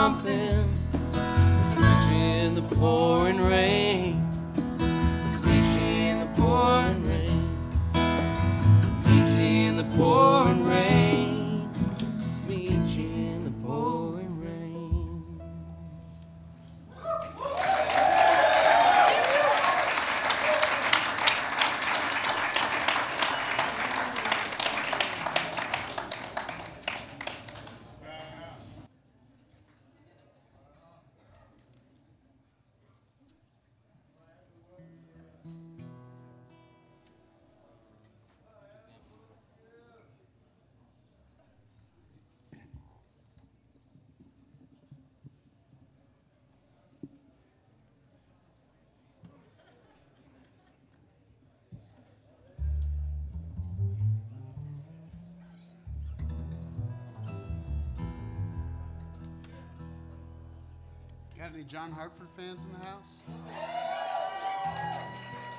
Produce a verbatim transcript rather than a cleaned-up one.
something. Meet you in the pouring rain. Meet you in the pouring rain. Meet you in the pouring rain. Meet you in the pouring rain. Got any John Hartford fans in the house?